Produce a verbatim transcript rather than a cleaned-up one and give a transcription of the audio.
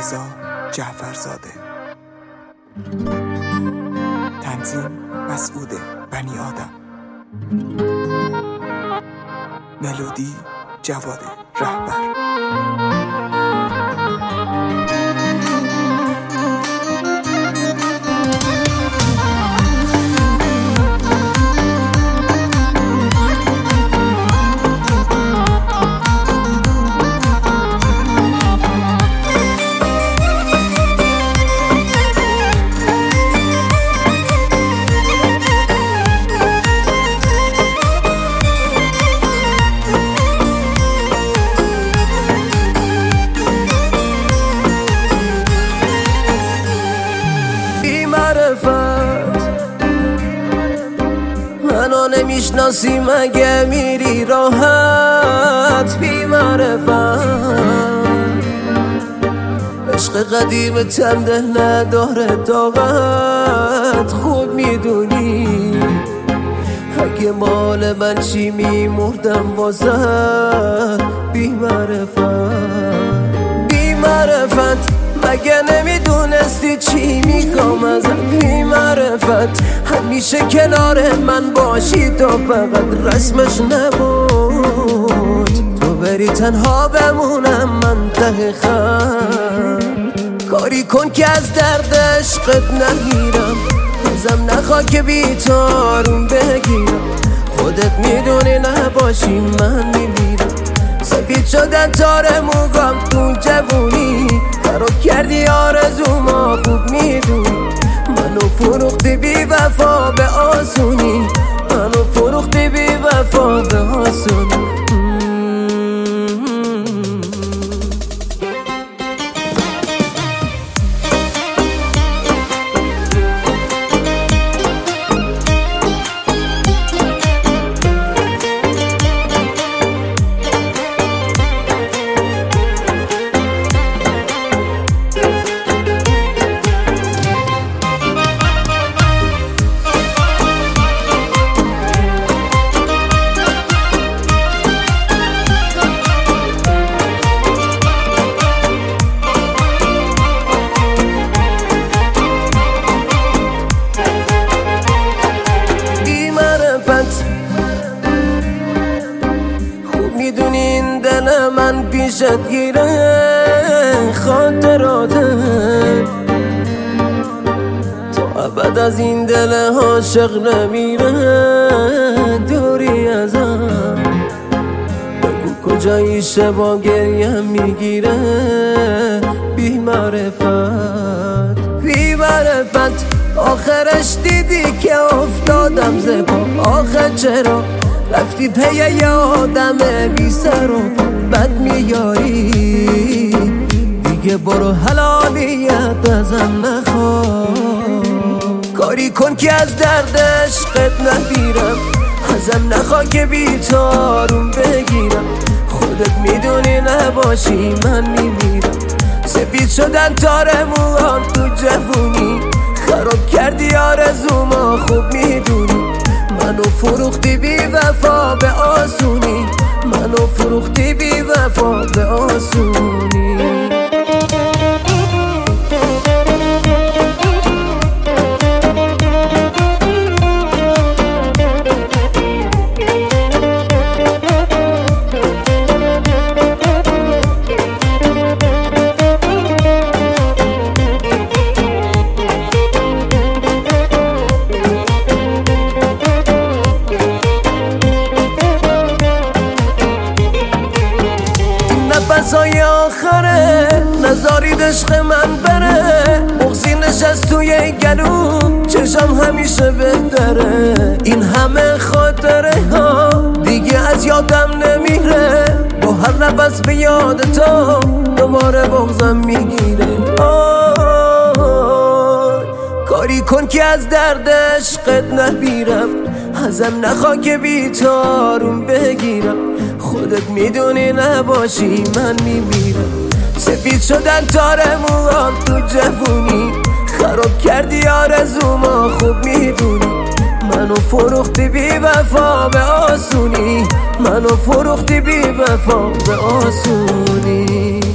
رضا جعفرزاده. تنظیم مسعود بنی آدم. ملودی جواد رهبر. منو نمیشناسی مگه میری راحت بی معرفت. عشق قدیم تم دل نداره طاقت، خوب میدونی اگه مال من چی میمردم واسه بی معرفت. بی معرفت مگه نمیدونستی چی میخوام ازت بی معرفت. همیشه کنار من باشی تو فقط رسمش نبود، تو بری تنها بمونم من ته خط. کاری کن که از درد عشقت نگیرم، ازم نخوا که بی تو آروم بگیرم. خودت میدونی نباشی من میمیرم. سفید شدن تار موگام تو جوونی، خراب کردی آرزوما خوب میدونی. منو فروختی بی وفا به آسونی، منو فروختی بی وفا به آسونی. خوب میدونی این دل من پیشت گیره خاطراته، تا ابد از این دل عاشق نمیره دوری ازم. بگو کجایی شبا گریم میگیره بی معرفت. بی معرفت آخرش دیدی که افتادم زبا. آخر چرا رفتی پی یه آدم بی سر و بد میاری؟ دیگه برو حلالیت ازم نخوا. کاری کن که از درد عشقت نگیرم، ازم نخوا که بی تو آروم بگیرم. خودت میدونی نباشی من میمیرم. سفید شدن تار موهام تو جوونی، خراب کردی آرزوما خوب میدونی. منو فروختی بی وفا به آسونی، منو فروختی بی وفا به آسونی. نفسای آخره نزارید عشق من بره. مغزی نشست توی گلوم، چشم همیشه بهتره. این همه خاطره ها دیگه از یادم نمیره. با هر نفس به یاد تو دوباره بغزم میگیره. کاری کن که از درد عشقت نمیرم، ازم نخوا که بی تو آروم بگیرم. خودت میدونی نباشی من میمیرم. سفید شدن تار موهام تو جوونی، خراب کردی آرزوما خوب میدونی. منو فروختی بی وفا به آسونی، منو فروختی بی وفا به آسونی.